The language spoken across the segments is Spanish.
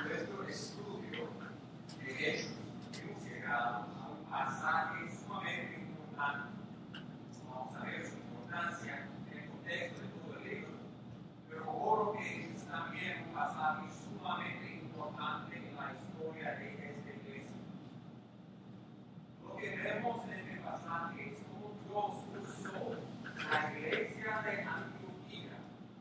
nuestro estudio de Hechos hemos llegado a un pasaje sumamente importante. Vamos a ver su importancia en el contexto de todo el libro, pero oro que es también un pasaje sumamente importante en la historia de esta iglesia. Lo que vemos en este pasaje es cómo Dios usó la iglesia de Antioquía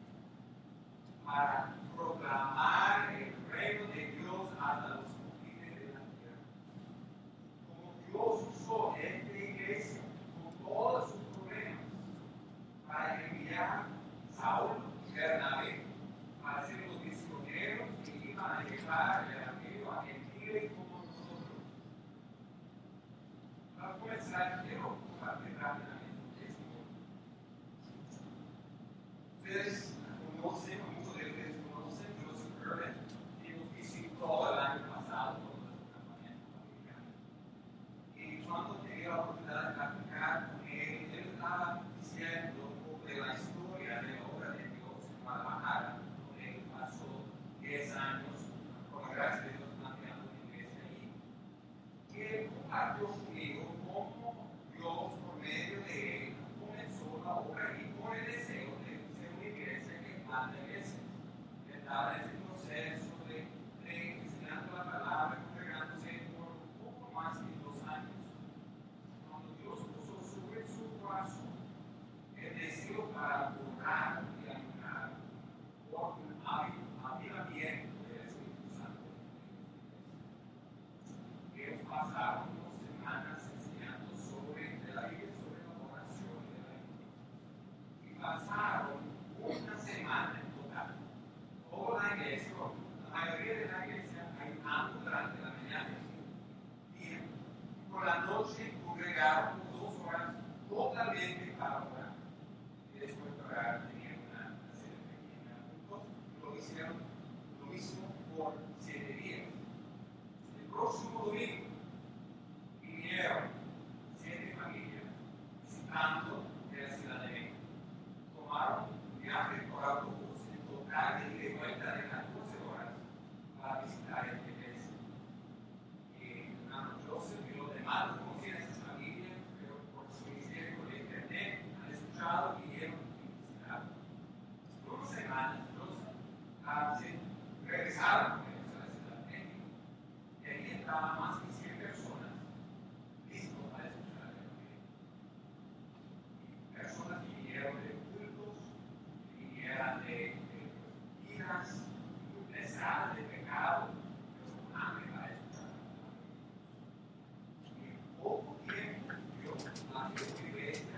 para proclamar el reino de Dios hasta los confines de la tierra. Como Dios usó esta iglesia con todos sus problemas para enviar Saulo y Bernabé para ser los misioneros que iban a llevar el evangelio a gentiles como nosotros. Para comenzar, quiero compartir rápidamente esto. Ustedes conocen, muchos de ustedes conocen Joseph Urban, que nos visitó el año pasado con nuestro campamento familiar. Y cuando tenía la oportunidad de platicar con él, él estaba diciendo sobre la historia de la obra de Dios en Guadalajara, donde él pasó 10 años, por la gracia de Dios, planteando una iglesia ahí. Y él compartió conmigo cómo Dios, por medio de él, comenzó la obra y con el deseo de ser una iglesia que planta iglesias. Él estaba en ese proceso de enseñando la palabra, congregándose por un poco más de 2 años. Cuando Dios puso sobre su corazón el deseo para orar y ayunar por un avivamiento del Espíritu Santo. Ellos pasaron 2 semanas enseñando sobre la Biblia, sobre la oración de la Biblia. Y pasaron una semana en total. Toda la iglesia, la mayoría de la iglesia, ayunando durante la mañana y por la noche congregaron por 2 horas totalmente para orar. Y después de orar tenían una serie pequeña juntos. Lo hicieron lo mismo por 7 días. El próximo domingo vinieron 7 familias visitando de la Ciudad de México. Tomaron un viaje por autobús en total de ida y vuelta de 14 horas para visitar esta iglesia. Y hermano Joseph y los demás no conocían a esas familias, pero por su ministerio de internet han escuchado y vinieron y visitaron. Por unas semanas, se regresaron con ellos a la Ciudad de México. Y ahí entraban más de 100 personas listos para escuchar el evangelio. Personas que vinieron de cultos, que vinieran de vidas muy pesadas de pecado, pero con hambre para escuchar el evangelio. Y en poco tiempo Dios abrió una iglesia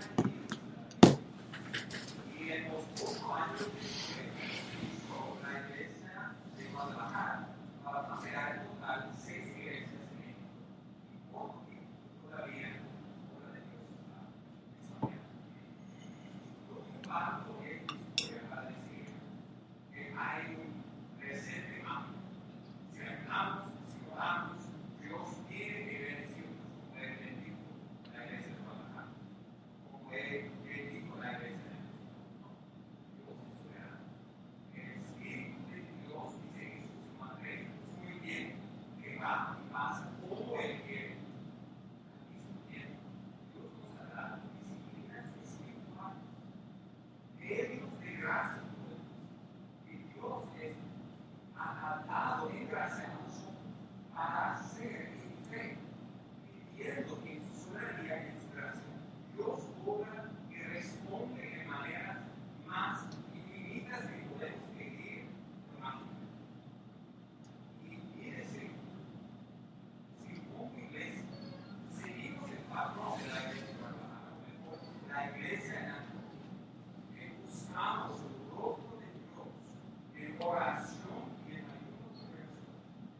y en los 8 años después hizo la iglesia de Guadalajara para pasear en total 6 iglesias en México. Y poco tiempo todavía la obra de Dios está expandiendo. Yo comparto esta historia para decir que hay un presente mando. Si ayunamos, si oramos, Dios tiene que bendecirnos como Él bendijo la iglesia de Guadalajara, como Él bendijo la iglesia de México. Dios es soberano. El Espíritu de Dios, dice Jesús, muy bien, que va y pasa como Él quiere. Al mismo tiempo, Dios nos ha dado disciplinas espirituales, medios de gracia que Dios ha dado en gracia a nosotros para hacer en fe, pidiendo que en su soberanía y en su gracia Dios obra y responde de maneras más infinitas que podemos pedir o imaginar. Y mírese, si como iglesia seguimos el patrón de la iglesia de Guadalajara, o mejor, la iglesia en Antioquía, que buscamos el rostro de Dios en oración y en ayuno,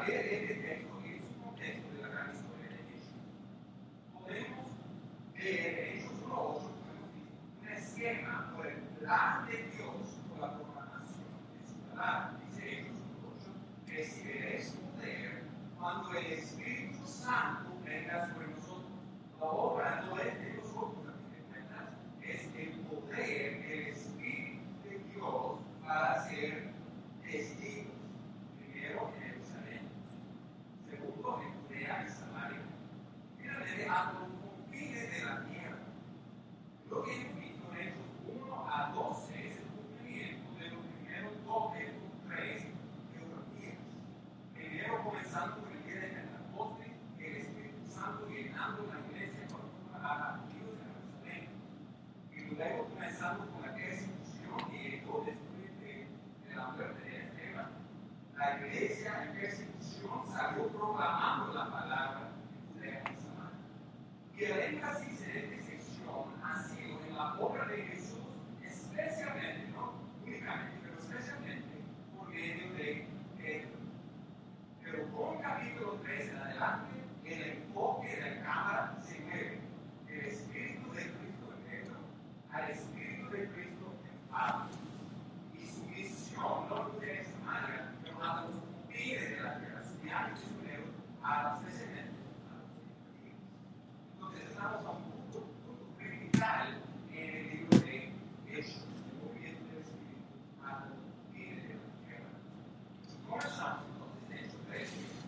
ver este texto en su contexto de la gran historia de Jesús, podemos ver en Hechos 1:8 un esquema por el plan de Dios por la programación de su palabra. Dice Hechos 1:8, recibiréis poder cuando el Espíritu Santo venga sobre nosotros. La obra no es de nosotros, a fin de cuentas, es el poder del Espíritu de Dios para ser testigos. Primero en Jerusalén, segundo en Judea y Samaria, finalmente a los confines de la tierra. Lo que hemos visto en Hechos 1-12 es el cumplimiento de los primeros 3 teologías. Primero comenzando con el día de Pentecostés, el Espíritu Santo llenando la iglesia por a judíos en Jerusalén. Y luego comenzando con la persecución que llegó después de la muerte de Esteban. La iglesia en persecución salió proclamando la palabra en Judea y Samaria. Y el énfasis en esta sección ha sido en la obra de Jesús, especialmente, no únicamente, pero especialmente por medio de Pedro. Pero con capítulo 3 en adelante, el enfoque de la cámara se mueve del Espíritu de Cristo en Pedro al Espíritu de Cristo en Pablo. Y su misión no fue en Samaria, pero a los confines de la tierra, su viaje misionero a los descendientes, a los gentiles. Entonces estamos a un punto critical en el libro de Hechos, el movimiento del Espíritu a los confines de la tierra. Comenzamos entonces en Hechos 3.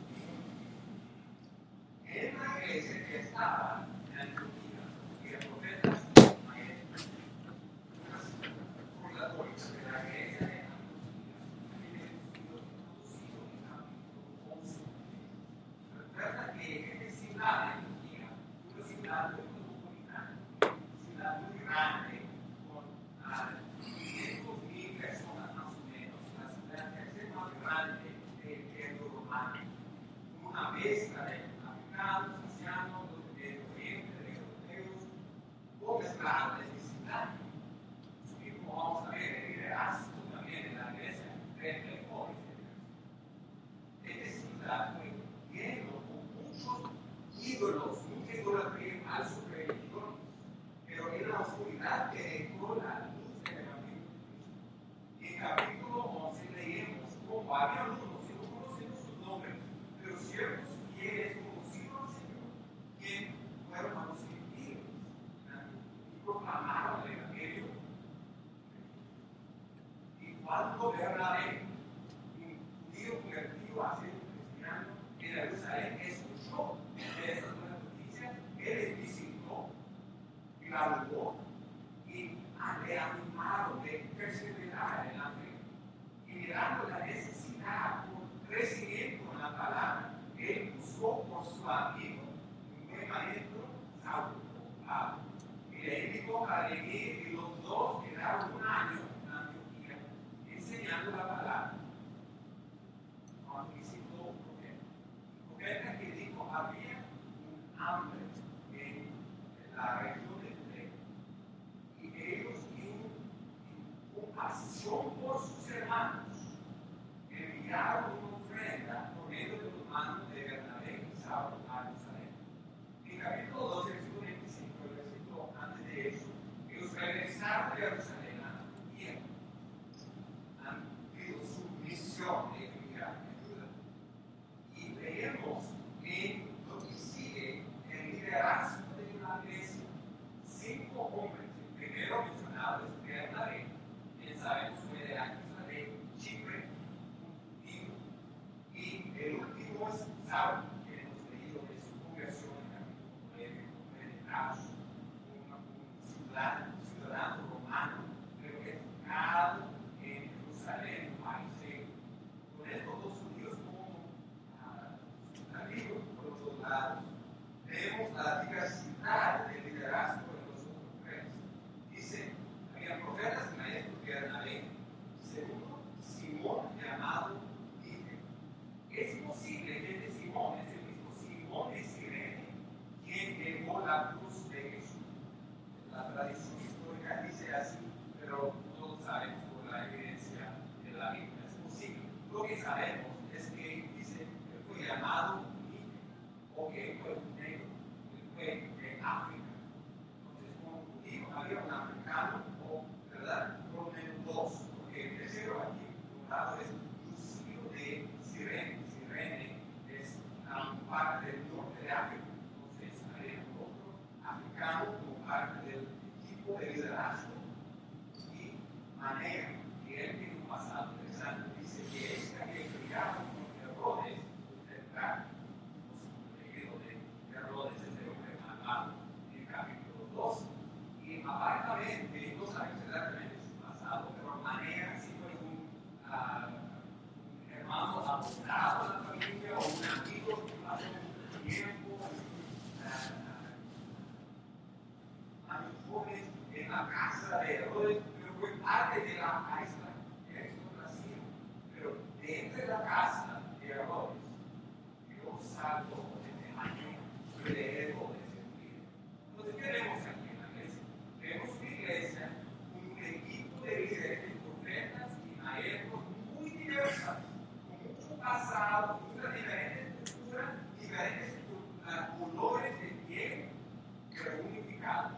En la iglesia que estaba en Antioquía, y el profeta maestros, recordatorios de la iglesia de Antioquía, tienen sido introducidos en el capítulo 11. Recuerda que esta ciudad de Antioquía, una ciudad muy cosmopolitana, una ciudad muy grande, con 500,000 personas más o menos, la ciudad tercera más grande del Imperio Romano, una mezcla de africanos, asianos, de Oriente, de europeos, con mezclados de ciudad. Y como vamos a ver, el liderazgo también en la iglesia frente al pobre. Esta ciudad fue lleno con muchos ídolos, mucha idolatría, falsos religiones, pero en la oscuridad que dejó la luz del Evangelio de Cristo. Y en capítulo 11 leemos cómo había algunos que no conocemos sus nombres, pero ciertos fieles conocidos al Señor, quienes fueron a los gentiles y proclamaron el Evangelio. Y cuando Bernabé, un judío convertido a ser un cristiano en Jerusalén, escuchó de esas buenas noticias, él les visitó y la alabó y le animaron de perseverar en la fe. Y mirando la necesidad por crecimiento en la palabra, él buscó por su amigo, un buen maestro, Saulo, Pablo. Y le invitó a venir y los dos quedaron un año en Antioquía enseñando la palabra. Cuando visitó un profeta que dijo había un hambre en la región de Judea. Y ellos, en compasión por sus hermanos, enviaron una ofrenda por medio de los manos de Bernabé y Saulo a Jerusalén. En capítulo 12, versículo 25, el versículo antes de eso, ellos regresaron de Jerusalén a Antioquía. Han cumplido su misión de enviar ayuda. Y leemos en lo que sigue el liderazgo de la iglesia. 5 hombres, el primero mencionado es Bernabé, quien sabemos fue de la isla de Chipre, un judío, y el último es Saulo, que hemos leído de su conversión en el capítulo 9 de Tarso, un ciudadano romano, pero educado en Jerusalén, un país serio. Con estos dos judíos como amigos por los dos lados, vemos la diversidad del liderazgo de los otros tres. Dice, había profetas y maestros que eran Bernabé, segundo, Simón llamado Níger. Es posible que este Simón es el mismo Simón de Cirene, quien llevó la cruz de Jesús. La tradición histórica dice así, pero no lo sabemos por la evidencia de la Biblia. Es posible. Lo que sabemos es que dice que fue manera que él tiene un pasado interesante. Dice que esta que criaron con Herodes, tendrá leído de Herodes, ese hombre malvado, en el capítulo 2. Y aparentemente, no sabemos exactamente su pasado, pero manera si fue un hermano abogado de la familia o un amigo que pasó un tiempo, años jóvenes en la casa de Herodes, pero fue parte de la aristocracia. Pero dentro de la casa de Herodes, Dios salvó desde años de Herodes en vida. Entonces, ¿qué vemos aquí en la iglesia? Vemos una iglesia con un equipo de líderes, profetas y maestros muy diversas, con mucho pasado, una diferente estructura, diferentes colores de piel, pero unificados.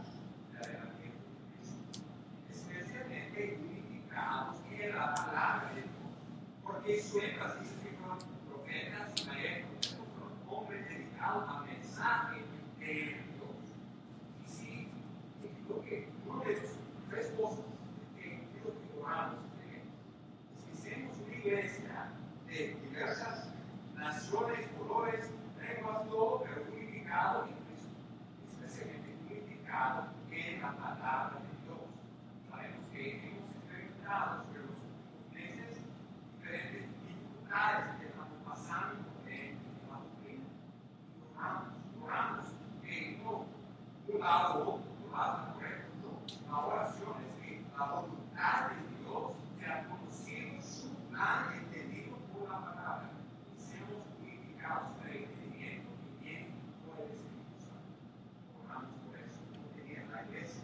Especialmente unificados en la palabra de Dios, porque su énfasis es que fueron profetas y maestros, fueron hombres dedicados al mensaje de Dios. Y sí, creo que uno de los tres cosas que creo que oramos es que seamos una iglesia de diversas naciones, colores, lenguas, todo, pero unificado en Cristo, especialmente unificado en la palabra de Dios. Sabemos que hemos experimentado sobre los últimos meses diferentes dificultades que estamos pasando en la doctrina. Oramos que no un lado o otro lado correcto, no. La oración es que la voluntad de Dios sea conocido, su plan entendido por la palabra, y seamos unificados por el entendimiento y bien por el Espíritu Santo. Oramos por eso, como tenía la iglesia.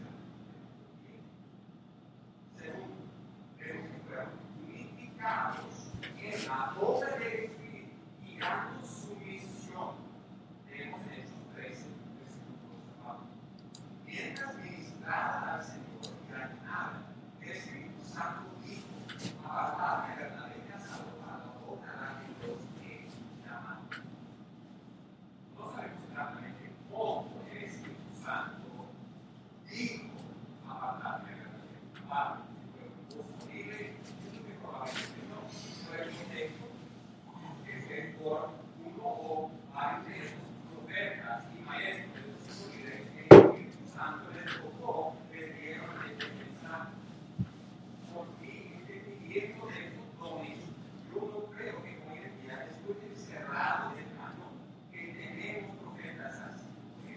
Segundo, debemos que fueran unificados en la obra del Espíritu y dando su misión. Tenemos en Hechos 13, versículos 4. Mientras ministraba al Señor y ayunaba, el Espíritu Santo dijo: apartadme de la ley a la obra a la que Dios me llama. No sabemos exactamente cómo el Espíritu Santo dijo apartarme de la ley. Posible, que probablemente no, pero el contexto es que por uno o varios profetas y maestros de los líderes que el Espíritu Santo les tocó, les dieron este mensaje. Porque entendiendo de estos dones, yo no creo que hoy en día, después del cerrado del canon, que tenemos profetas así,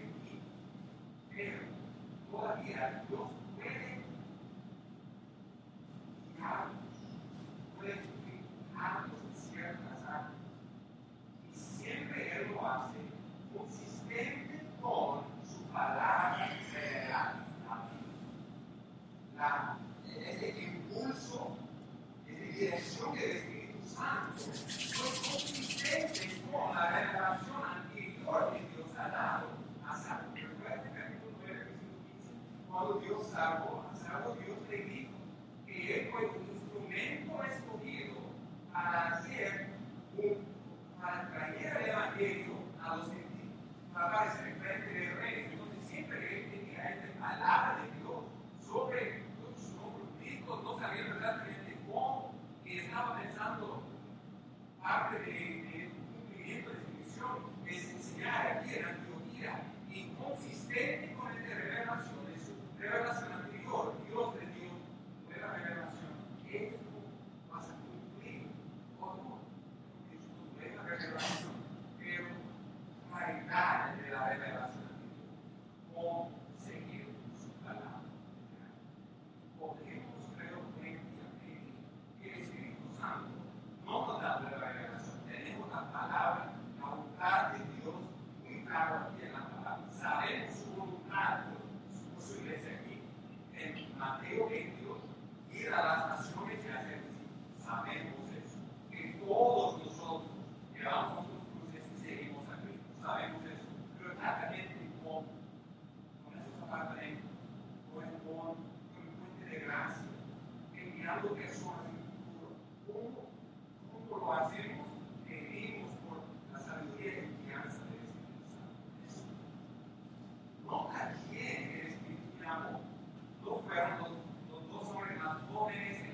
pero todavía Dios puede puede fijarnos en ciertas áreas. Y siempre Él lo hace consistente con su palabra revelada. Ese impulso, esa dirección del Espíritu Santo fue consistente con la revelación anterior que Dios ha dado a Salmo. Recuerda el capítulo 9, versículo 15. Cuando Dios salvó a Salmo, Dios le dijo que Él fue un instrumento escogido para traer el Evangelio a los gentiles, para aparecer en frente del rey. Entonces, siempre Él tenía esta palabra de Dios sobre su nombre bíblico, no sabía exactamente cómo, y estaba pensando parte de un cumplimiento de su misión, es enseñar aquí en Antioquía, inconsistente con esta revelación, de su revelación anterior. Dios le dio nueva revelación. Esto vas a cumplir o no. Es tu nueva revelación, pero claridad de la revelación anterior. Cómo seguir su palabra. Podemos, creo, que el Espíritu Santo no nos da la revelación. Tenemos la palabra, la voluntad de Dios muy clara aquí en la palabra. Sabemos su voluntad por su iglesia aquí. En Mateo 22, ir a las naciones y hacer discípulos. Sabemos eso. Que todos nosotros llevamos nuestros cruces y seguimos a Cristo. Sabemos eso. Pero exactamente con esos apartamentos, con el puente de gracia, enviando personas en el futuro. ¿Cómo lo hacemos? Pedimos por la sabiduría y guianza del Espíritu Santo. No a quien el Espíritu llamó. No fueron los dos hombres más jóvenes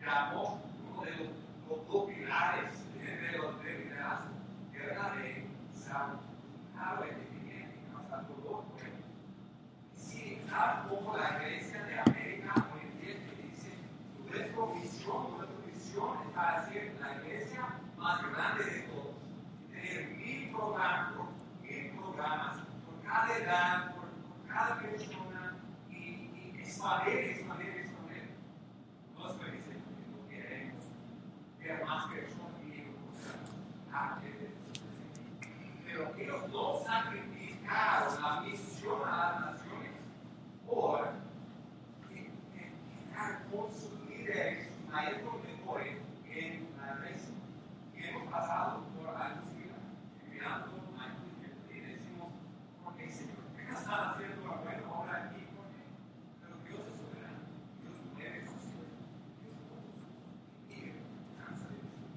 llamó uno de los dos pilares de los liderazgo, que era la ley, claro, el entendimiento, y nos saludó por él. Y si cada poco la iglesia de América hoy en día que dice, nuestra visión es para hacer la iglesia más grande de todos, y tener 1000 programas por cada edad, por cada persona, y expandir. Nosotros dicen que no queremos ver más personas viviendo cosas. Pero ellos no sacrificaron la misión a las naciones por quedar con sus líderes, sus maestros mejores en la iglesia. Y hemos pasado por años mirando maestros y decimos, ¿por qué, Señor? ¿Qué están haciendo bueno ahora aquí? ¿Por qué? Pero Dios es soberano. Dios mueve sus hijos. Dios todos. Y Él cansa de nosotros.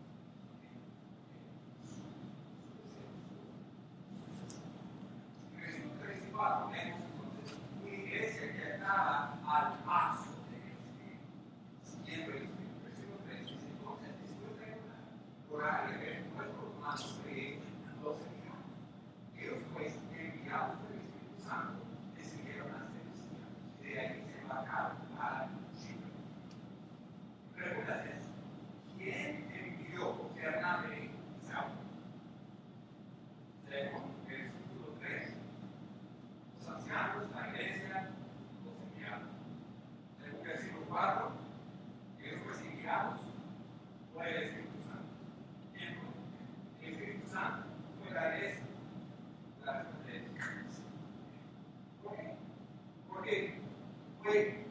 Vemos entonces una iglesia que estaba al paso del Espíritu, siguiendo el Espíritu. Versículo 3 dice: entonces, después de orar y haber puesto los manos sobre ellos, los enviaron. Ellos, pues, enviados por el Espíritu Santo, decidieron hacer el Señor. Y de ahí se embarcaron para Chipre. Pregunta es: ¿quién envió Bernabé y Saulo? Según versículo 3. Los ancianos, la iglesia, los enviados. En el versículo 4, ellos fueron enviados por el Espíritu Santo. ¿Quién fue? El Espíritu Santo fue la iglesia. La respuesta es: ¿por qué? Porque fue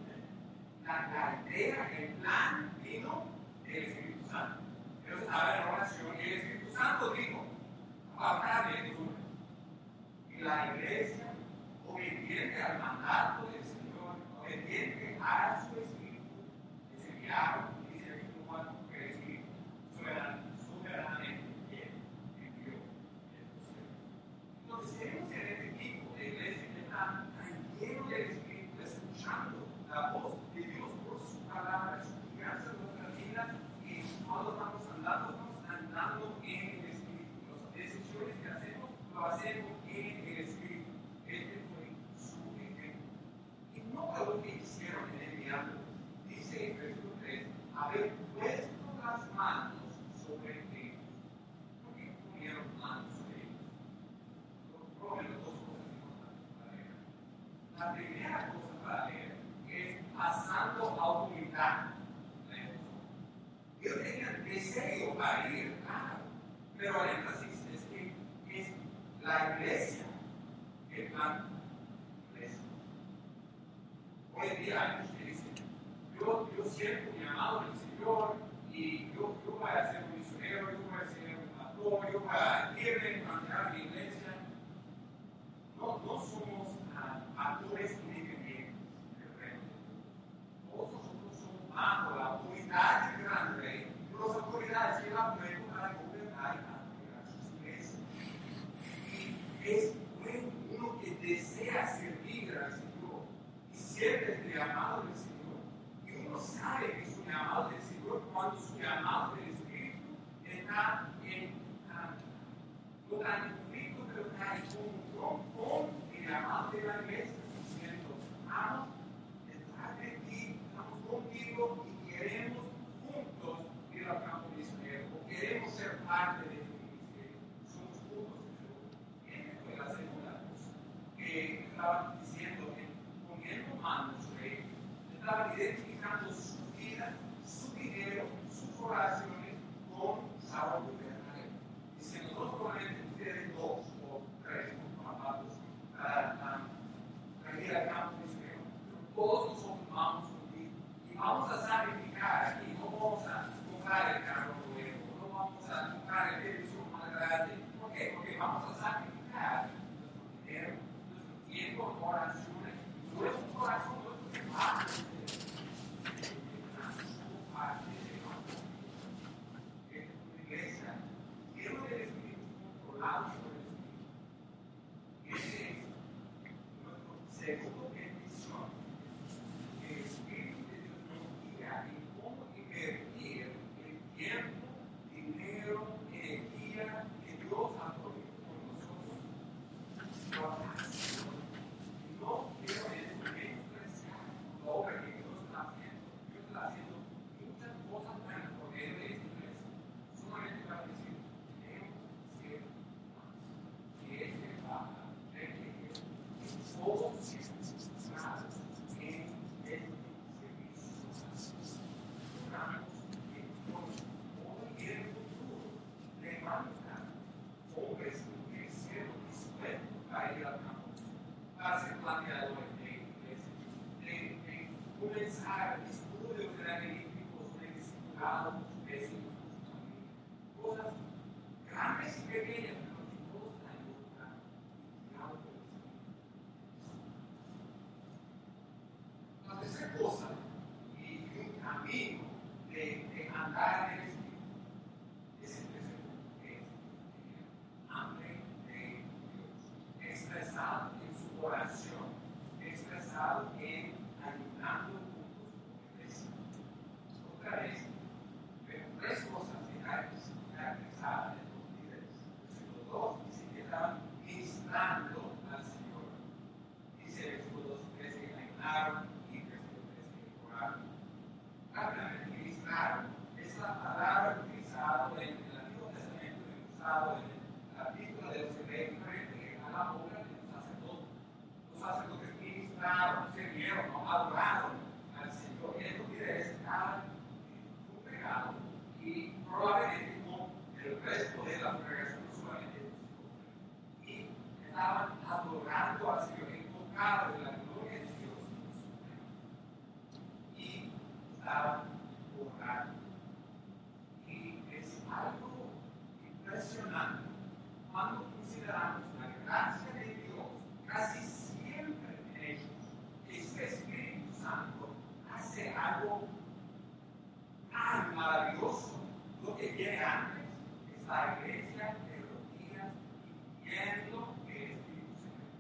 la idea, el plan vino del Espíritu Santo. Ellos estaban en oración y el Espíritu Santo dijo: háblame tú. Y la iglesia, obediente al mandato del Señor, obediente a su Espíritu, les enviaron, dice el capítulo 4, que el Espíritu soberanamente envió el Señor. Entonces, tenemos en este equipo de iglesia que está tan lleno del Espíritu, escuchando la voz de Dios por su palabra, su guianza en nuestra vida, y cuando estamos andando en el Espíritu. Las decisiones que hacemos, lo hacemos en el Espíritu. Este fue su ejemplo. Y no fue lo que hicieron en enviando. Dice en versículo 3: haber puesto las manos sobre ellos. ¿Por qué pusieron manos sobre ellos? Por lo menos dos cosas importantes para leer. La primera cosa para leer es pasando autoridad. Ellos tenían deseo para ir, claro, pero el énfasis es que es la iglesia el plan iglesia. Hoy en día hay muchos que dicen: yo siento mi llamado del Señor y yo voy a ser un misionero, yo voy a ser un pastor, yo voy a irme a plantear mi iglesia. No somos actores independientes del reino. Todos nosotros somos bajo la autoridad del gran rey, y las autoridades que él ha puesto para gobernar y administrar sus iglesias. Y es uno que desea servir al Señor y siempre es el llamado del Señor. Y uno sabe que es un llamado del Señor cuando su llamado del Espíritu está no está en conflicto, pero está en comunión con el llamado de la iglesia, diciendo: vamos detrás de ti, estamos contigo y queremos juntos ir al campo misionero, o queremos ser parte de este ministerio. Somos juntos en el Esta fue la segunda cosa que estaban diciendo, que poniendo manos sobre ellos, estaban identificando su vida, su dinero, sus oraciones con Saulo y Bernabé. Diciendo: no solamente ustedes dos o tres papatos para ir al campo misionero, pero todos nosotros vamos contigo y vamos a sacrificar aquí. No vamos a comprar el carro nuevo, no vamos a comprar el televisor más grande. ¿Por qué? Porque vamos a sacrificar nuestro dinero, nuestro tiempo, oraciones, nuestro corazón, nuestros hermanos. Parte de la iglesia, lleno del Espíritu, controlado por el Espíritu. empezar estudios evangelísticos, un discipulado, eso, cosas grandes y pequeñas, pero que todos ayudan guiado por el Espíritu. La tercera cosa, y un camino de andar en el Espíritu, es el tercer punto, que es hambre de Dios, expresado en su oración, expresado en ayudando juntos como iglesia. Otra vez, pero tres cosas que caracterizaban en los líderes. Versículo 2 dice que estaban ministrando al Señor. Dice el versículo 2 y 3 que ayunaron y versículo 3 que oraron. Rápidamente, ministraron es la palabra utilizada en el Antiguo Testamento, usado en la epístola de los Hebreos, que a la obra de los sacerdotes. Los sacerdotes ministraron, sirvieron, adoraron al Señor. Y estos líderes estaban congregados y probablemente con el resto de la congregación, no solamente los y estaban adorando al Señor, enfocados en la gloria de Dios y estaban orando. Y es algo impresionante cuando consideramos la gracia de Dios casi siempre en ellos, que su Espíritu Santo hace algo tan maravilloso. Lo que viene antes es la iglesia de rodillas pidiendo que el Espíritu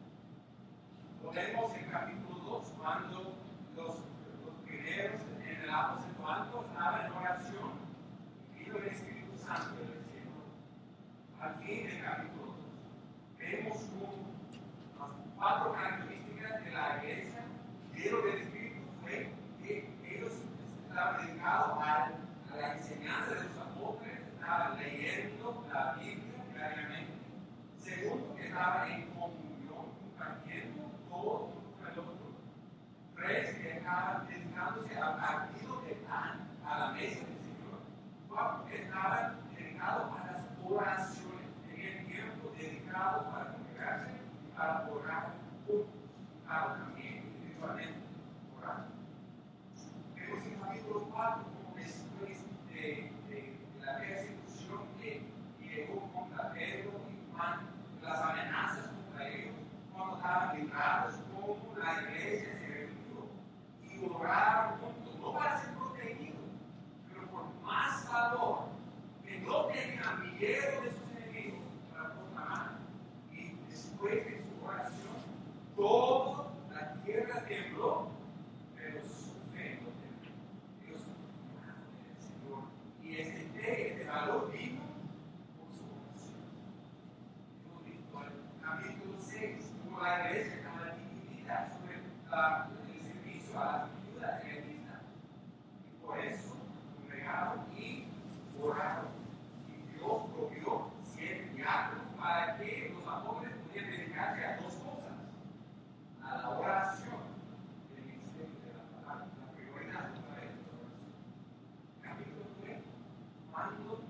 se Lo vemos en capítulo 2, cuando los primeros en el aposento alto estaban en oración y pidiendo el Espíritu Santo del cielo. Al fin del capítulo 2, vemos las cuatro características de la iglesia lleno del Espíritu fue que ellos estaban dedicados a la enseñanza de los apóstoles, estaban leyendo la Biblia diariamente. Segundo, que estaban en comunión, compartiendo todo con el otro. Tres, que estaban dedicándose al partido de pan, a la mesa del Señor. Cuatro, que estaban dedicados a las oraciones, tenían tiempo dedicado para congregarse y para orar juntos, para también individualmente orar. Vemos en el capítulo 4 como después de la persecución que llegó contra Pedro y Juan, las amenazas contra ellos, cuando estaban librados, como la iglesia se reunió y oraron juntos, no para ser protegidos, pero por más valor, que no tenían miedo de sus enemigos para proclamar. Y después de su oración, toda la tierra tembló, pero su fe no tembló. Dios confiaba en el Señor. Y este valor vino por su oración. Hemos visto el capítulo 6, como la iglesia estaba dividida sobre el servicio a las viudas y elisas. Y por eso congregaron y oraron. Y Dios provió 7 diáconos para que los apóstoles pudieran dedicarse a dos cosas: a la oración y el ministerio de la palabra. La prioridad otra vez de la oración. Capítulo 3, cuando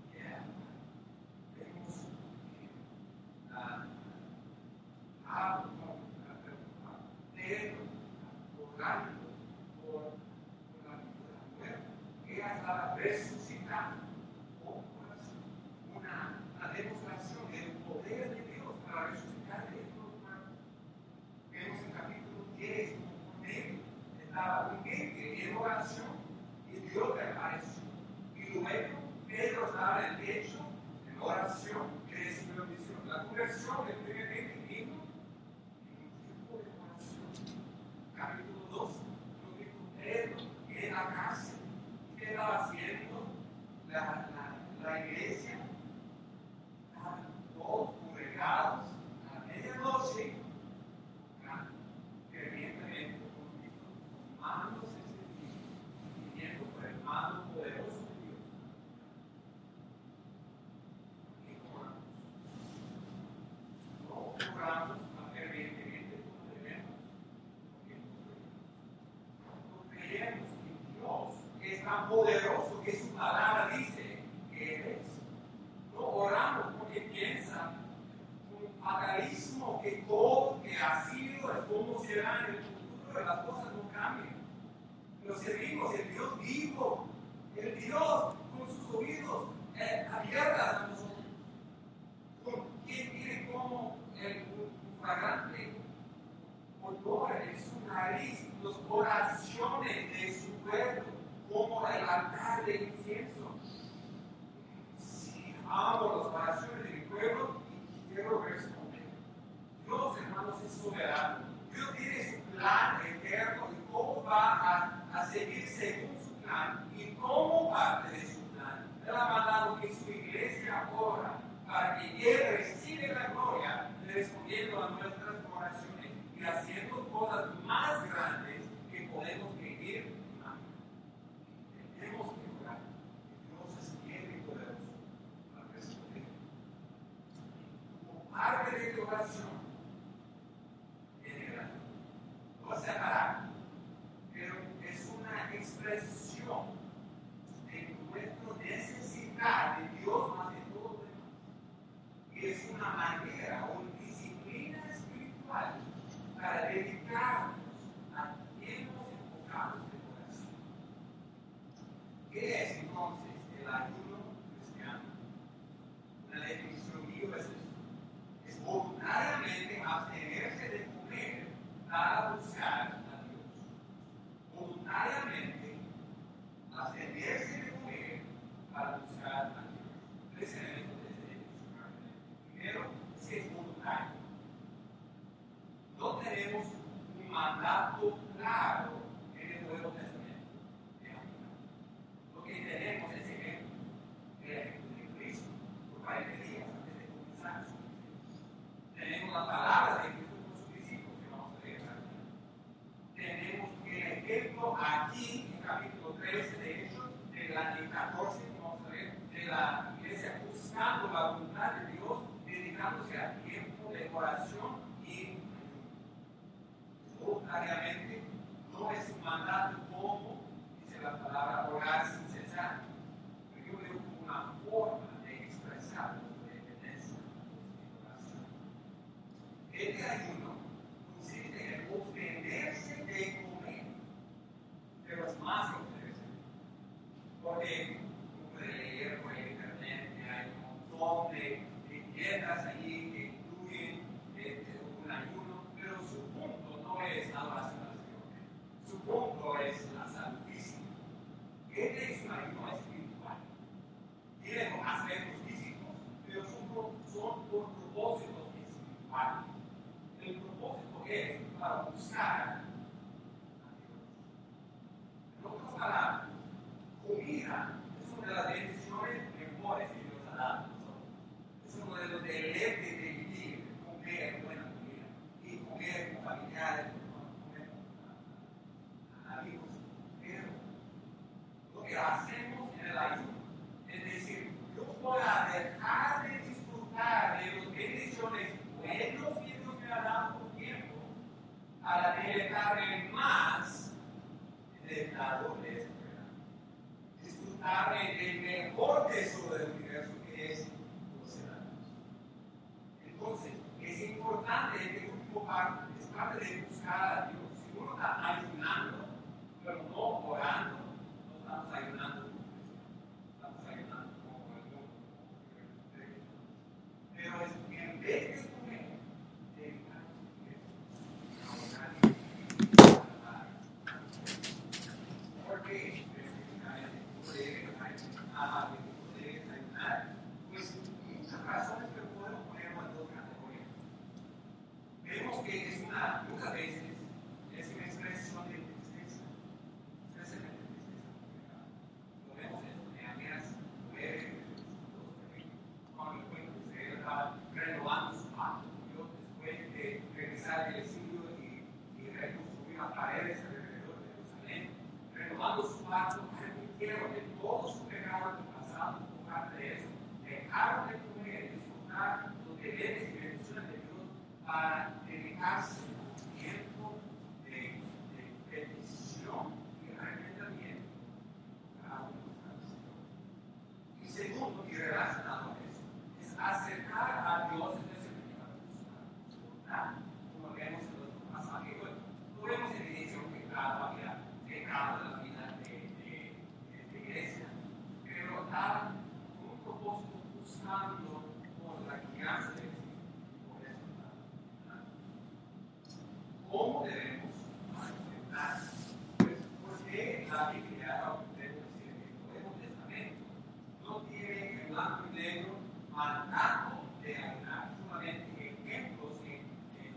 vemos Pedro orando por la muerte. Ella estaba resucitando con una demostración del poder de Dios para resucitar de los muertos. Vemos en capítulo 10 como Cornelio estaba urgente en oración y Dios le apareció. Y luego Pedro estaba en el techo en oración y recibió bendición. La conversión del primer vino en un tiempo de oración. Capítulo 2, lo dijo Pedro en la cárcel. ¿Qué estaba haciendo la iglesia? Estaban todos congregados a la medianoche, fervientemente con Cristo, tomándose ese día, pidiendo por el mano poderoso de Dios. Y oramos. No oramos fervientemente como debemos, porque creemos en Dios, que es tan poderoso que su palabra dice que es. No oramos porque piensan con fatalismo que todo que ha sido es como será en el futuro y las cosas no cambian. Pero si servimos, el Dios vivo, el Dios con sus oídos abiertos a nosotros, quien tiene como un fragante olor en su nariz, las oraciones de su pueblo, como el altar de incienso. Sí, amo las oraciones de mi pueblo y quiero responder. Dios, hermanos, es soberano. Dios tiene su plan eterno y cómo va a seguir según su plan y como parte de su plan. Él ha mandado que su iglesia ora para que Él reciba la gloria respondiendo a nuestras oraciones y haciendo cosas más grandes que podemos pedir y imaginar. Tenemos que orar. Dios es fiel y poderoso para responder. Como parte de tu oración, no va a separar, pero es una expresión de nuestra necesidad de Dios más de todo lo demás. Y es una manera o disciplina espiritual para dedicarnos a tiempos enfocados de oración. ¿Qué es entonces el ayuno cristiano? Una definición viva es esto. Es voluntariamente abstenerse de comer para buscar a Dios. Voluntariamente abstenerse de comer para buscar a Dios. Tres elementos de esta definición. Primero, si es voluntario. No tenemos un mandato claro en el Nuevo Testamento. Lo que tenemos es ejemplo. El ejemplo de Cristo por 40 días antes de comenzar su ministerio. Tenemos la palabra de Cristo con sus discípulos que vamos a leer aquí. Tenemos el ejemplo aquí en capítulo 13 de Hechos, en 14 que vamos a ver, de la iglesia buscando la voluntad de Dios, dedicándose a tiempo de oración y voluntariamente. No es un mandato como dice la palabra orar sin cesar, pero yo veo como una forma de expresar nuestra dependencia en oración. Este ayuno consiste en obtenerse de comer, pero es más que obtenerse. Porque uno puede leer por el internet que hay un montón de dietas allí que incluyen un ayuno, pero su punto no es la oración al Señor. Su punto es la salud física. Este es un ayuno espiritual. Tiene aspectos físicos, pero son por propósitos espirituales. El propósito es para buscar a Dios. En otras palabras, comida es una de las bendiciones mejores que Dios ha dado a nosotros. Es uno de los deleites de vivir, comer buena comida y comer con familiares, comer con amigos. Pero lo que hacemos en el ayuno es decir, yo voy a dejar de disfrutar de las bendiciones buenos que Dios me ha dado por tiempo para deleitarme más del lado de esa verdad. Disfrutarme del mejor tesoro del universo que es conocer a Dios. Entonces, es importante que último parte es parte de buscar a Dios. Si uno está ayunando, pero no orando, no estamos ayunando. Estamos ayunando como el mundo. Pero es en vez de comer, dedicarnos a orar. Porque específicamente poder ayunar, pues muchas razones que podemos poner en dos categorías. Vemos que es muchas veces es una expresión de tristeza, especialmente tristeza. Lo vemos en Nehemías 9, cuando el pueblo de Israel estaba renovando su pacto con Dios después de regresar del exilio y reconstruir las paredes alrededor de Jerusalén, renovando su pacto, arrepintieron de todo su pecado del pasado, por parte de eso, dejaron de comer y disfrutar los deberes y bendiciones de Dios para dedicarse a un tiempo de petición y arrepentimiento a nuestra Señor. Y segundo, y relacionado a eso, es acercar a Dios en ese su voluntad, como vemos en los pasajes. Bueno, no vemos evidencia que cada había pecado en la vida está con un propósito buscando por la guianza de Cristo. Por eso está. ¿Cómo debemos enfrentar? Pues porque la Biblia, aunque debo decir que el Nuevo Testamento no tiene en blanco y negro mandato de ayunar, solamente ejemplos en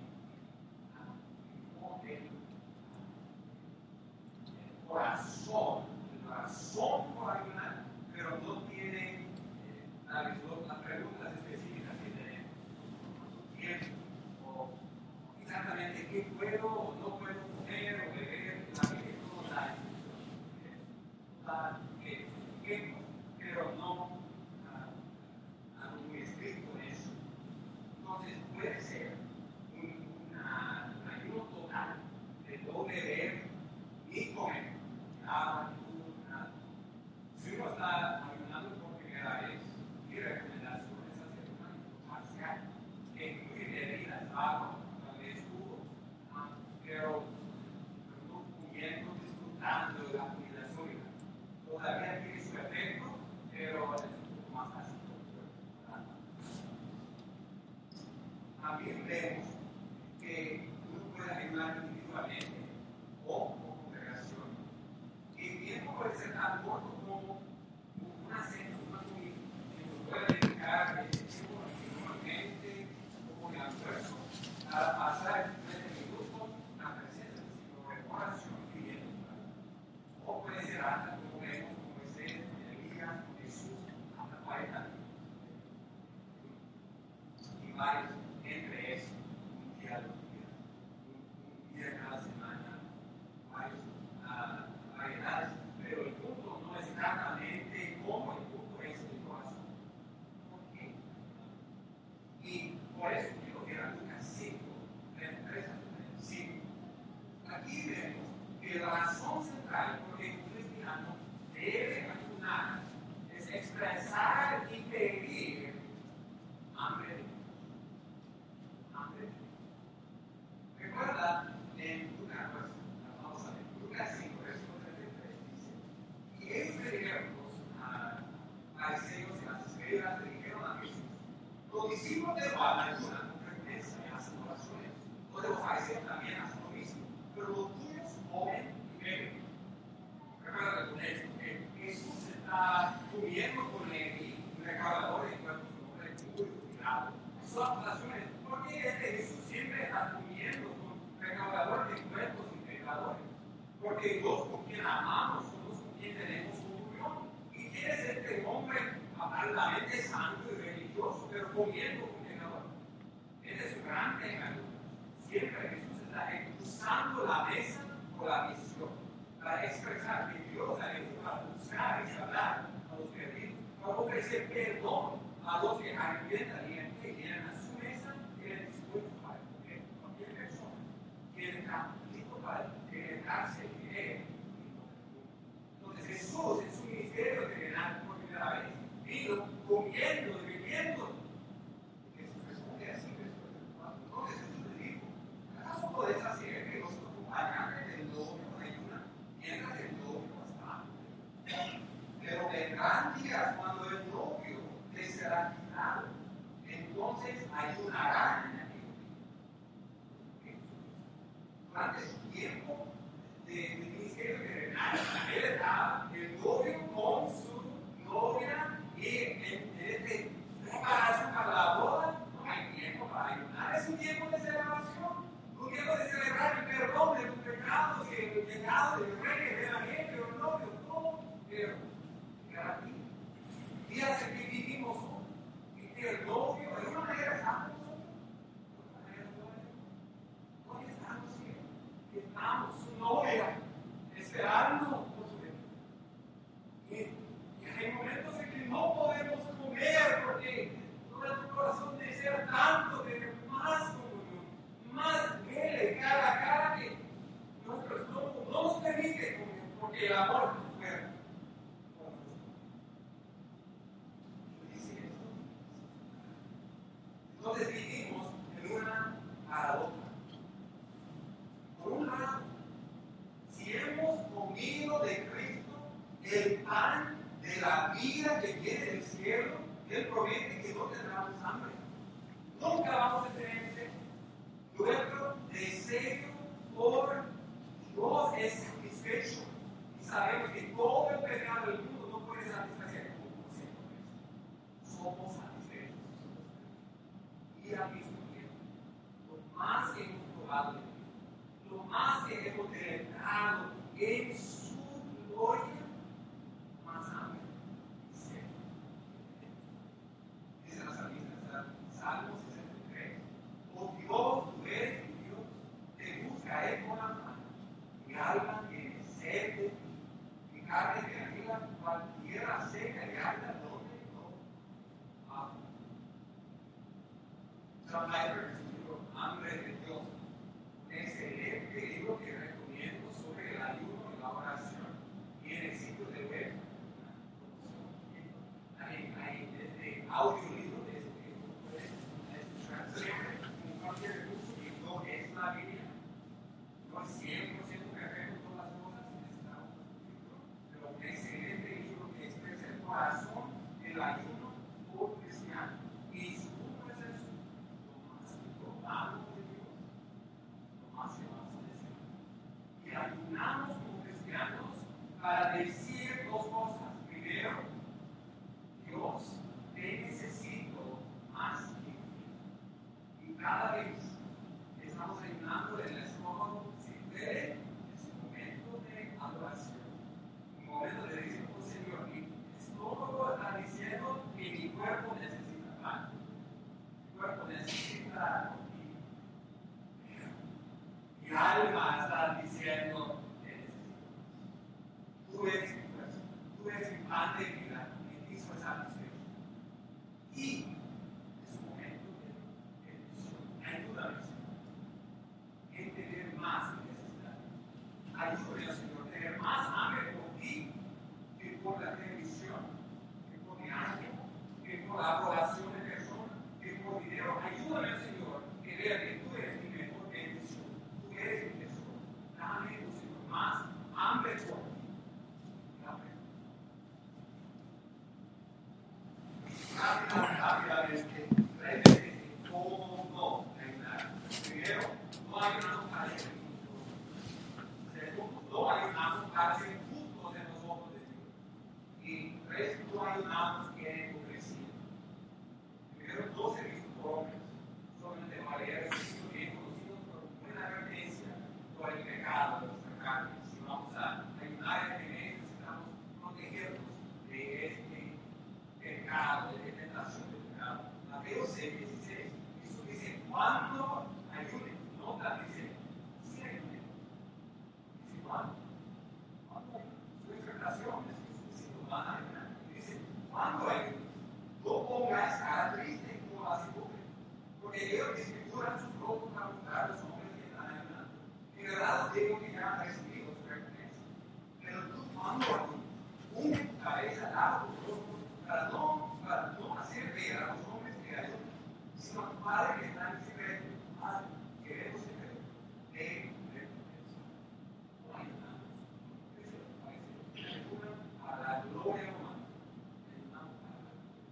el corazón por ayunar, pero no tiene las preguntas específicas que tenemos. Tiempo, o exactamente qué puedo o no puedo comer o beber, la Biblia no da instrucciones. Da ejemplos, pero no algo muy estricto en eso. Entonces puede ser un ayuno total de no beber ni comer. Nada. Si uno está ayunando por primera vez, mi recomendación es hacer un ayuno parcial, que incluye bebidas, agua, tal vez jugo, pero no comiendo, disfrutando de la comida sólida. Todavía tiene su efecto, pero es un poco más fácil. También vemos que uno puede ayudar individualmente o como congregación. Y el tiempo puede ser tan corto como una cena, una comida, que uno puede dedicar el tiempo individualmente o con el almuerzo para pasar 30 minutos en la presencia del Señor en oración pidiendo. O puede ser hasta como vemos como Moisés, Elías, Jesús, hasta 40 minutos. Y varios entre eso, un día cada semana, variedades, pero el punto no es exactamente cómo, el punto es el corazón. ¿Por qué? Y por eso quiero que a Lucas 5, 33 a 35. Aquí vemos que la razón central por la que un cristiano debe ayunar es expresar y pedir hambre de Dios. Recuerda en Lucas, vamos a ver, Lucas 5, versículo 33 dice: y ellos le dijeron, fariseos y las escribas le dijeron a Jesús: los discípulos de Juan ayunan con frecuencia y hacen oraciones. Los de los fariseos también hacen lo mismo, pero los tuyos comen y beben. Recuerda con esto que Jesús está comiendo con Leví, un recaudador de impuestos, un hombre muy cuidado. Son acusaciones. ¿Por qué Jesús siempre está comiendo con recaudadores de impuestos y pecadores? Porque los con quien amamos son los con quien tenemos comunión. ¿Y quién es este hombre aparentemente santo y religioso, pero comiendo con pecadores? Ese es su gran tema. Siempre Jesús está usando la mesa o la visión para expresar que Dios ha hecho para buscar y hablar a los perdidos, para ofrecer perdón a los que arrepientan y que vienen a su mesa y tienen dispuestos para comer. Cualquier persona que está listo para entregarse y leer. Entonces Jesús en su ministerio terrenal por primera vez vino comiendo y bebiendo. Y Jesús responde así, entonces Jesús le dijo: ¿acaso podés hacer que los acompañantes del novio ayunan mientras el novio está? Pero vendrán días cuando el novio les será quitado, entonces ayunarán en aquel día. Durante su tiempo de ministerio terrenal, él estaba el novio con su novia y en preparación para la boda. No hay tiempo para ayunar, es un tiempo de celebración, un tiempo de celebrar el perdón de tus pecados y el pecado del rey, de la gente, del novio, todo, pero gratis. Días en que vivimos hoy, en que el novio, de una manera estamos nosotros, de otra manera no. Hoy estamos bien, estamos su novia, esperando por su venida. Y hay momentos en que no podemos comer porque nuestro corazón desea tanto tener más comunión, más vele cara a cara, que nuestro estómago no nos permite comer porque el amor no es fuerte. Entonces vivimos en una paradoja. Por un lado, si hemos comido de Cristo el pan de la vida que viene del cielo, Él promete que no tendremos hambre. Nunca vamos a tener sed. Nuestro deseo por Dios es satisfecho. Y sabemos que todo el pecado del mundo no puede satisfacer como siempre. Somos satisfechos. Y al mismo tiempo, lo más que hemos probado de Dios, lo más que hemos deleitado en su gloria, más hambre y sed. Dice la salmista, Salmo 63. Oh Dios, tú eres mi Dios, te buscaré con la mano. Mi alma tiene sed de ti, mi carne te anhela cual tierra seca y árida donde no agua. John Piper, en su libro Hambre de Dios, un excelente libro que recomiendo sobre el ayuno y la oración, y en el sitio de web hay desde audiolibro de este libro, puedes transcribir como cualquier recurso que no es la Biblia. No es 100% perfecto en todas las cosas, necesitamos un libro, pero un excelente libro que expresa el corazón del ayuno por cristiano. Y su punto es eso: lo más que probamos de Dios, lo más que vamos a decir. Y ayunamos como cristianos para decir dos cosas. Primero, Dios, te necesito más que tú. Y cada vez estamos ayunando en el estómago, si puede, es un momento de adoración, un momento de decir, oh Señor, mi estómago está diciendo que mi cuerpo necesita pan, mi cuerpo necesita comida, mi alma está diciendo que necesito. Tú eres mi fuerza, tú eres mi pan de vida, en ti soy satisfecho. Y es un momento de bendición. Ayúdame, Señor, en tener más necesidad. Ayúdame, Señor, a tener más hambre por ti que por la televisión, que por mi ánimo, que por la aprobación de personas, que por dinero. Ayúdame, Señor, a ver que tú eres mi mejor bendición. Tú eres mi tesoro. Dame, Señor, más hambre por ti. Rápidamente, cómo ayudar. Primero, no ayudamos para el mundo. Segundo, no ayudamos para ser justos en los ojos de Dios. Y tres, no ayudamos en hipocresía. Primero, no se visto por hombres, solamente valeros bien conocidos por buena advertencia por el pecado de nuestra carne. Si vamos a ayudar en el necesitamos protegernos de este pecado, de tentación de pecado. Mateo 6:16, Jesús dice, cuando ayunen, no dice, si ayunen. Dice, ¿cuándo? ¿Cuándo ayunen? Su exhortación es Jesús diciendo, van a ayunar. Dice, ¿cuándo ayunen? No pongas cara triste como las hipócritas, porque ellos disfiguran sus rostros para mostrar a los hombres que están ayunando. En verdad digo que ya han recibido su recompensa. Pero tú, cuando ayunes, unge tu cabeza, lava tu rostro, para no hacer ver a los hombres que ayudan, sino a tu Padre que está en secreto. Padre, que ve tu secreto, te recompensa. No ayudamos, eso parece, ayudan a la gloria humana, ayudamos para la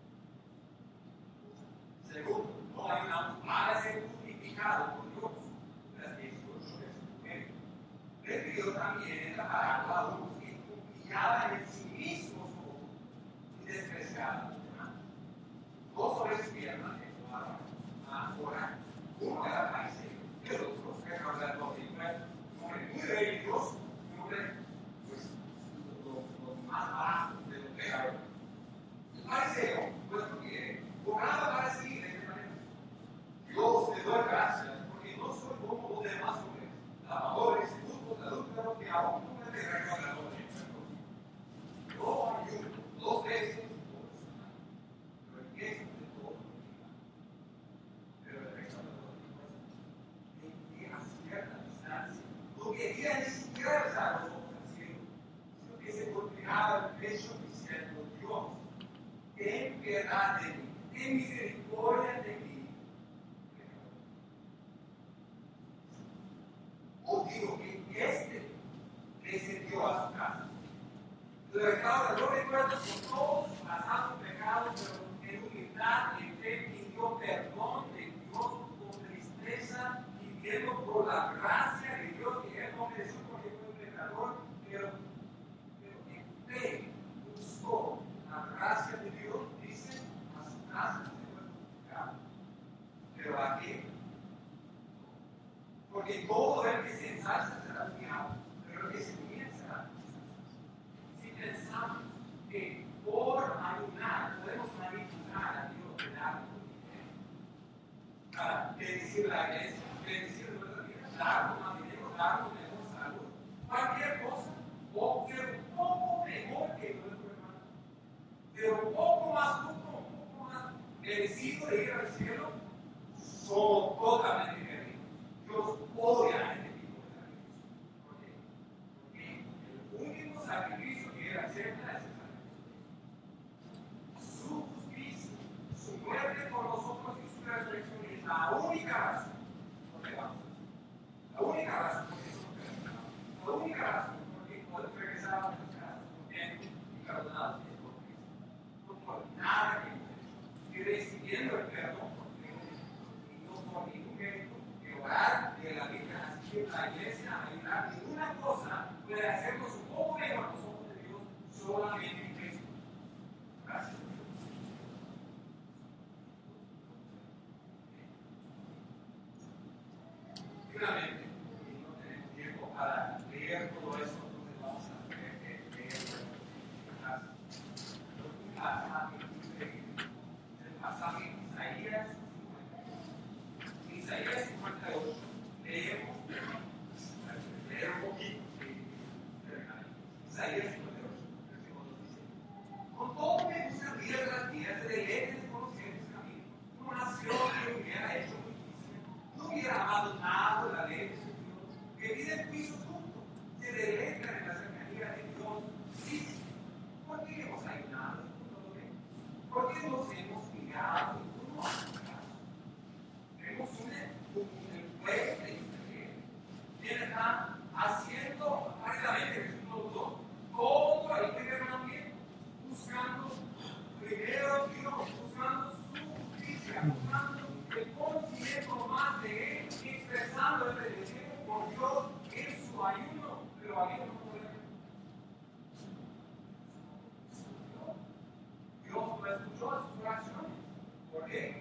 gloria. Segundo, no ayudamos para ser justificados por Dios. Las 18 veces. Refirió también en la parábola a unos que confiaban en sí mismos y despreciaban a los demás. Dos sobre su pierna que tomaron a orar. Uno era fariseo, y el otro era sacerdote. Un hombre muy religioso, un hombre, pues, los más bajos de los pecadores. El fariseo, puesto que oraba para sí de esta manera: Dios, te doy gracias, porque no soy como los demás hombres, lavadores, justos, adúlteros, que aún no me recuerdan los hechos. Yo ayuno 2 veces por semana, pero empiezo de todo lo que iba. Pero el resto de los hijos, a cierta distancia, no quería ni siquiera alzar los ojos al cielo, sino que se golpeaba el pecho diciendo: Dios, ten piedad de mí, ten misericordia de mí. Os digo que este descendió a su casa Los restauradores recuerdos con todos sus pasados pecados, pero en humildad, en fe, pidió perdón de Dios con tristeza, pidiendo por la gracia de Dios que él no mereció porque fue un pecador, pero en fe buscó la gracia de Dios, dice, a su casa se fue justificado. Pero ¿a qué? Porque todo el que se ensalza será humillado, pero el que se humilla será exaltado. Si pensamos que por ayunar podemos manipular a Dios de darle dinero, para bendecir la iglesia, bendecir nuestra vida, darnos más dinero, darnos mejor salud, cualquier cosa, o ser un poco mejor que nuestro hermano, pero un poco más justo, un poco más merecido de ir al cielo, somos totalmente perdidos. Dios odia a este tipo de sacrificio. ¿Por qué? Porque el único sacrificio que Él acepta es el sacrificio. Su justicia, su muerte por nosotros y su resurrección es la única razón por qué vamos a hacer. La única razón por qué somos perdonados. La única razón por qué podemos regresar a nuestras casas contentos y perdonados es por Cristo. No por nada que hemos hecho. Y recibiendo el perdón por Dios y no por ningún mérito. Orar de la Biblia, asistir a la iglesia, ayudar, ninguna cosa puede hacernos un poco mejor a los ojos de Dios, solamente en Cristo. Gracias. Finalmente, y no tenemos tiempo para leer todo eso, entonces vamos a tener que leer un pasaje increíble. El pasaje de Isaías 50. Isaías 58, leemos un poquito. Isaías 58, versículo 2 dice: con todo me gustaría las vías de leyes de conocer tus caminos, como nación que hubiera hecho justicia, no hubiera abandonado la ley de su Dios, que vive en juicio justo, se deleita en la cercanía de Dios. Sí, ¿por qué hemos ayunado? ¿Por qué nos hemos mirado uno a otro? Vemos un pueblo de Israel que está haciendo rápidamente, versículo 2, todo el primer mandamiento, buscando primero Dios, buscando su justicia, buscando el conocimiento más de Él, expresando el deseo por Dios en su ayuno, pero ayuno no puede. Dios no escuchó sus oraciones. ¿Por qué?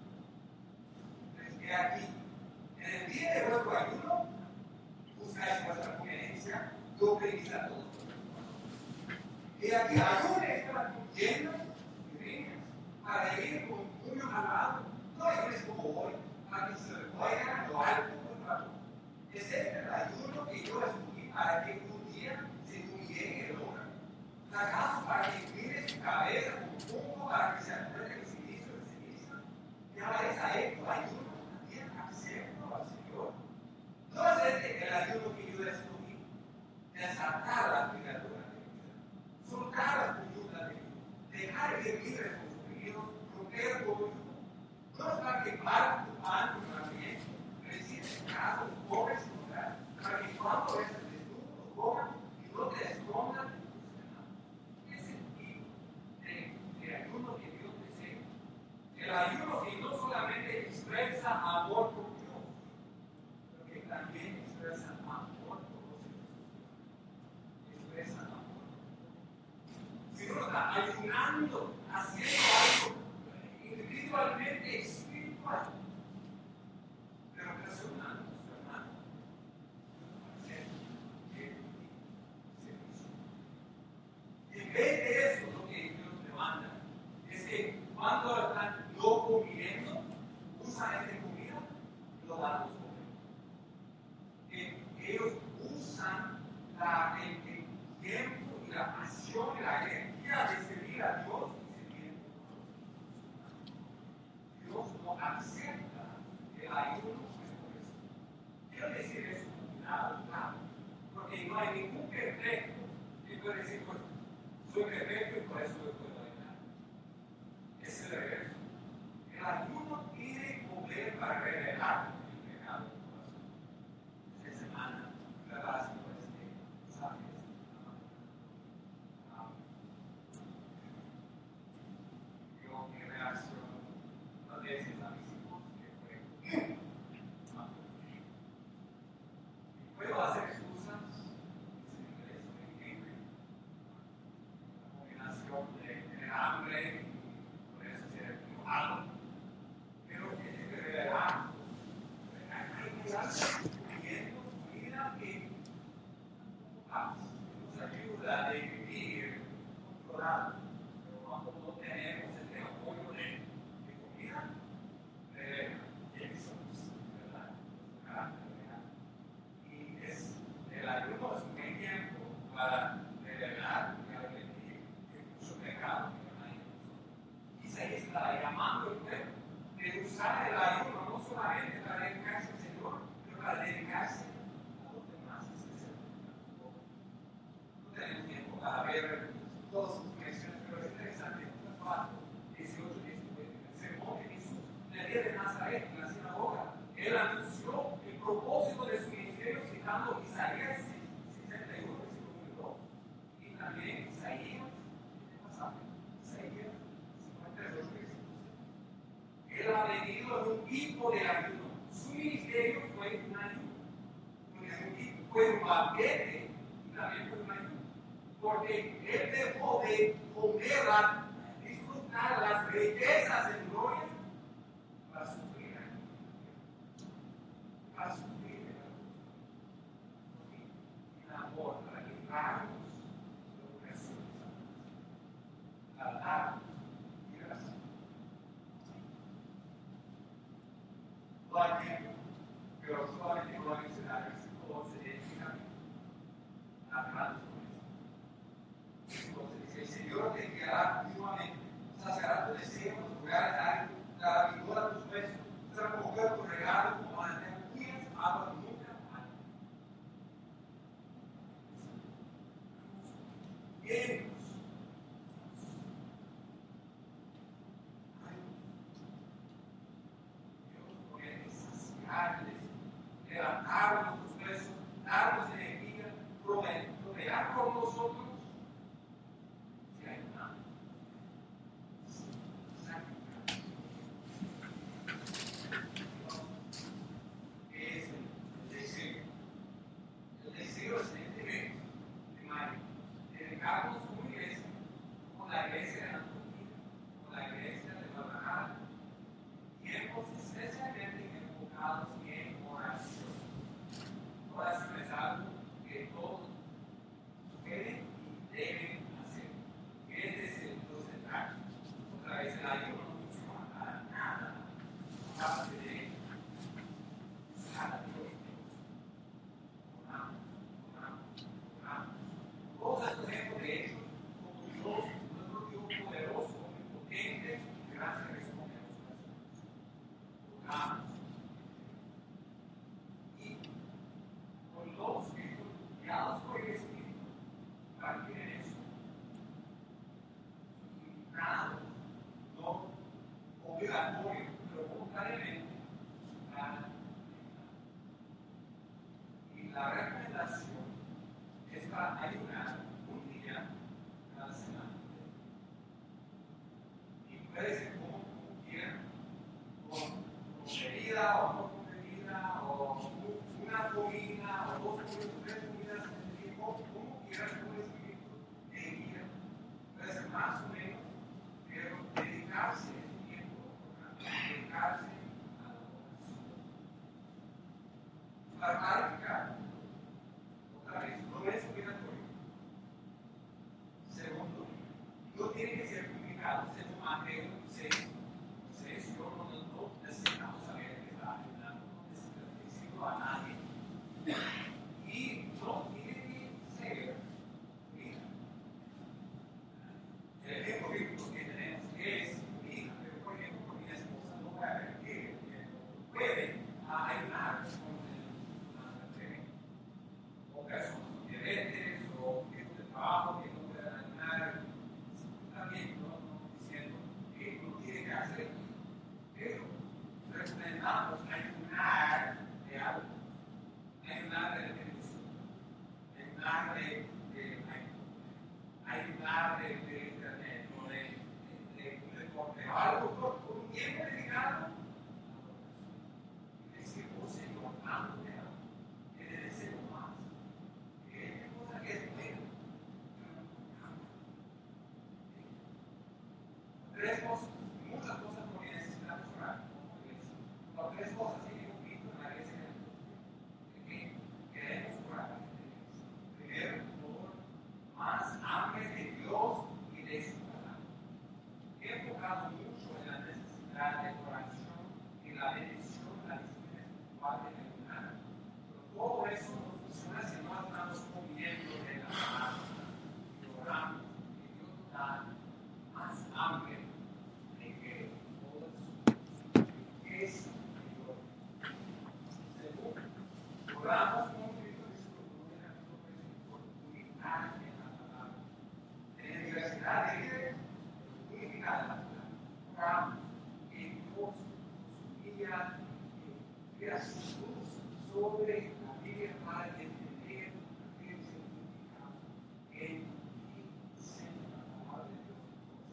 Que aquí, en el día de vuestro ayuno, buscáis vuestra conveniencia, yo oprimís a todos. Y aquí ayunes para llenas y riñas, para ir con un puño al lado. No ayunes como hoy, para que se oiga lo alto del rato. Es este el ayuno que yo escogí para que un día se humille el hombre. ¿Acaso para que incline su cabeza como un punto, para que se acuerde que se hizo de ceniza? Ya es a esto ayuno. Acepto al Señor. No es el ayuno que yo escogí, desatar las ligaduras de mi vida, soltar las coyuntas de mi vida, dejar ir libres con sus peligros, romper todo el mundo. No es para que parta tu pan con el alimento, recibe en casa los pobres sin hogar, para que cuando estés desnudo los coman y no te escondan de tus hermanos. ¿Qué sentido de ayuno que Dios desea? El ayuno que no solamente expresa amor por Dios, pero que también expresa amor por los hijos. Expresa amor. Si uno está ayunando, haciendo algo individualmente espiritual, pero presionando a su hermano, hacer servicio. En vez de eso, lo que Dios demanda es que cuando están no comiendo, usan esta comida, lo dan a los pobres. Que ellos usan el tiempo y la pasión y la energía de servir a Dios y servir a los Dios no acepta el ayuno por eso. Quiero decir eso con nada, claro, porque no hay ningún perfecto que puede decir, pues, soy perfecto y por eso me puedo ayunar. Es el reverso. El ayuno tiene poder para revelar el pecado del corazón. Esta semana, preparación por sabes. lado. Pero cuando no tenemos este apoyo de comida, ¿quiénes somos? ¿Verdad? Y el ayuno es un buen tiempo para revelar y arrepentir de mucho pecado que hay en nosotros. Isaías está llamando al pueblo de usar el ayuno no solamente para dedicarse al Señor, pero para dedicarse a los demás. No tenemos tiempo para ver todas sus menciones, pero es interesante. Lucas 4, 18, 19. El sermón de Jesús en el día de Nazaret, en la sinagoga, él anunció el propósito de su ministerio citando Isaías 61, versículo 2, y también Isaías, Isaías 52, versículo 6. Él ha venido en un tipo de ayuno. Su ministerio fue un ayuno. Fue un banquete y también fue un ayuno. Porque él dejó de comer, disfrutar las riquezas en gloria para sufrir. Para sufrir el amor, para librarnos de la opresión, para darnos gracia. No hay tiempo, pero solamente voy a mencionar el versículo 11 de este capítulo. Atrás con esto. Entonces dice: el Señor te guiará continuamente, saciará tu deseo en los lugares áridos, dará vigor a tus huesos, será recoger tu regalo como manantiales, agua nunca hay. Llenos. Dios promete saciarles, levantarnos los huesos, darnos energía, proveer por nosotros. Si hay nada. ¿Qué es el deseo? El deseo es el deber de María. Dedicarnos como iglesia, con la iglesia de Antioquía, con la iglesia de Guadalajara, tiempos especialmente enfocados en oración. Oración es algo que todos pueden y deben hacer. Este es el central. Otra vez el ayuno no funciona para nada, aparte de usar a Dios. Oramos. Todos estos ejemplos de hechos, como Dios, nuestro Dios poderoso, omnipotente, gracias responde a los oraciones. Oramos. Y con los que son guiados por el Espíritu, también en eso. Invitados, no obligatorio, pero voluntariamente, para y la recomendación es para ayunar un día cada semana. Y puede ser como quieran, con bebida o no con bebida, o una comida, o dos comidas, o tres comidas, como quieran, con el espíritu de guía. Puede ser más o menos, pero dedicarse a ese tiempo, dedicarse a la oración. Para clarificar, otra vez, no es obligatorio. Segundo, no tiene que ser publicado según Mateo 6. Yo no necesitamos saber que está ayudando, no necesitamos decirlo a nadie. Y no tiene que ser, mira, el ejemplo bíblico que tenemos es, mira, pero por ejemplo, con mi esposa no voy a ver que puede ayudar con o personas diferentes, o equipos de trabajo que no puedan ayudar. También no diciendo que no tiene que hacer, pero recomendamos ayudar de algo, ayudar de televisión, ayudar de internet, o de un deporte, algo por un tiempo dedicado. Es decir, oh Señor, dándote algo, que te deseo más. ¿Qué cosa que es buena? Tres cosas, muchas cosas porque necesitamos orar como iglesia. Las tres cosas que hemos visto en la iglesia de que queremos orar. Primero, por más hambre de Dios y de enfocado mucho en la necesidad de oración, en la bendición, la disciplina espiritual de ayunar. Pero todo eso no funciona si no estamos comiendo de la palabra y oramos, y Dios nos da más hambre de que todo eso es mayor. Segundo, oramos con Cristo Jesús, por unidad en la palabra. En la diversidad de líderes, unidad en la palabra. Oramos que Dios nos guía, que crea su luz sobre la Biblia para entender qué significa en y ser la palabra de Dios.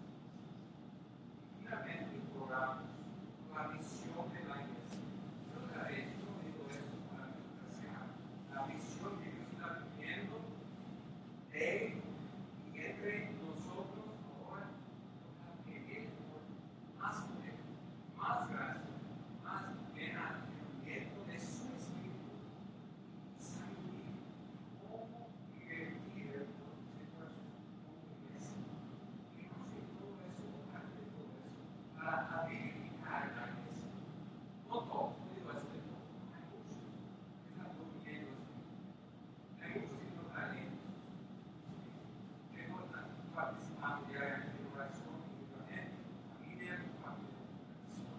Y finalmente oramos por la misión de la iglesia. Yo otra vez no digo esto para menospreciar la misión que Dios está viviendo de y entre nosotros ahora, que viene por más poder, más gracia, más llenamiento de su espíritu y saber cómo divertir el corazón como iglesia. Y no hacer todo eso, parte de todo eso, para habilitar la iglesia. No todo, no digo eso de todo, hay muchos que están durmiendo espíritu. Hay muchos que no traen que no están participando diariamente en oración individualmente, familia, parte de la oración.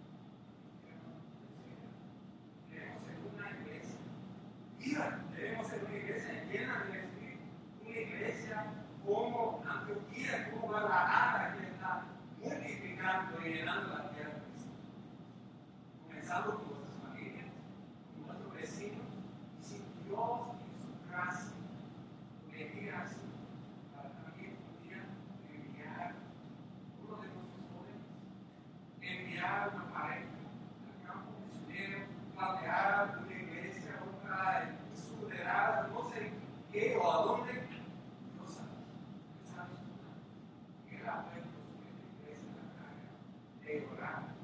Queremos ser una iglesia viva, queremos ser una iglesia llena del Espíritu, una iglesia como Antioquía, como Guadalajara, que está multiplicando y llenando la tierra de Cristo. Comenzando con nuestras familias, con nuestros vecinos, y si Dios en su gracia le diga así, para también un día enviar uno de nuestros jóvenes, enviar una pareja al campo misionero, plantear una iglesia, otra superada, no sé qué o a dónde, Dios sabe. Dios sabe su plan. Y Él ha puesto en la iglesia la carga de orar.